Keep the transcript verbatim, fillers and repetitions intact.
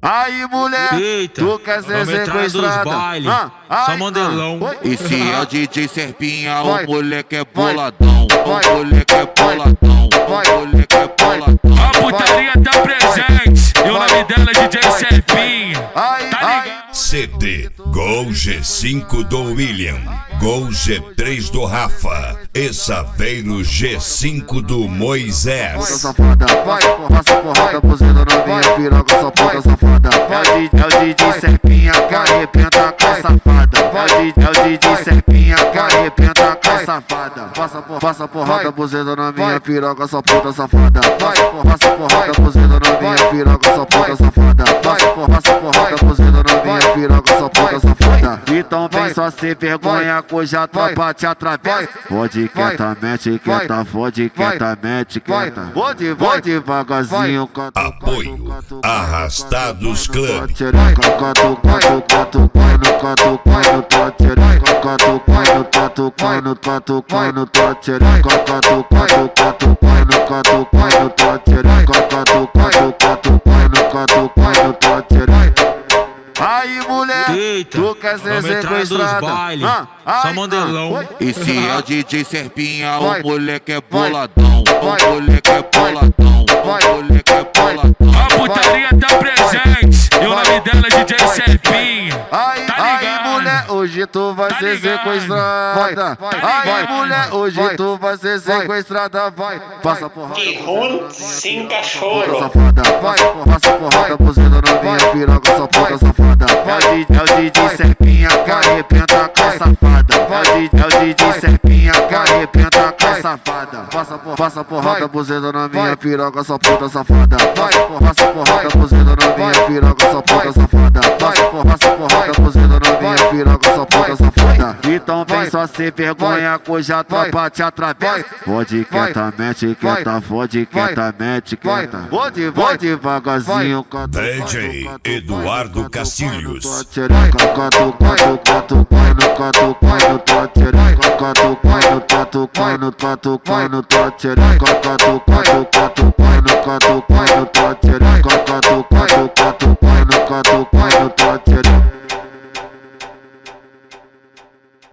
Aí, mulher, eita, tu quer ser sequestrada? Ah, ai, só modelão. Ah, e se é o D J Serpinha, vai, o moleque é boladão. vai, o moleque é boladão. vai, o moleque é boladão. A putaria tá presente e o nome dela é D J Serpinha. Aí, Tá aí, ligado? C D Gol G cinco do William, Gol G três do Rafa, essa veio no G cinco do Moisés. safada, vai, passa porrada, buzina na minha piroca, só puta safada. É o D J Serpinha que arrebenta com a safada. É o D J Serpinha que arrebenta com a safada. Passa, por, passa porrada, buzina na minha piroca, só puta safada. Passa, por, passa porrada, buzina na minha piroca, só puta safada. Passa, por, passa porrada, buzina na minha piroca, só puta safada. Então vem só sem vergonha, cuja a tropa te atravessa. Fode quietamente, quieta, fode quietamente, quieta. Vou de, vou devagarzinho, canto, Apoio Arrastados Club. Canto, canto, canto, quando, canto, quando, tô tirando. Canto, quando, canto, quando, canto, quando, tô tirando. Canto, canto, canto, quando, canto, quando, tô tirando. Canto, canto, canto, quando, canto, quando, tô tirando. Aí, mulher, Eita, tu quer ser vamos entrar nos sequestrada? baile, Ah, só ai, modelão. ah, E se é o D J Serpinha, vai, o moleque é vai, boladão. vai, o moleque é boladão. vai, o moleque é boladão. A putaria tá presente e o nome dela é D J Serpinha. Aí, Tá aí, ligado? mulher, hoje tu vai Tá ser ligado? sequestrada. Vai, Aí, vai, mulher, hoje vai. tu vai ser sequestrada. Vai, passa porrada. Que ruim sem Puta cachorro. safada, vai, passa porrada, buzina na minha piroca, só puta safada. É o D J Serpinha que arrebenta com a safada. É o D J Serpinha que arrebenta com a safada. Passa, por, passa porrada, buzina na minha piroca, só puta safada. Passa, por, passa porrada, buzina na minha piroca, só puta safada. Passa, por, passa porrada, buzina na minha piroca, só puta safada. Então vem só sem vergonha, cuja a tropa te atravessa. Fode quietamente, quieta, fode quietamente, quieta. Vou de, vou devagarzinho, canto, D J Eduardo Castilhos. canto, canto, canto, quando, canto, quando, tô tirando. Canto, quando, canto, quando, canto, quando, tô tirando. Canto, canto,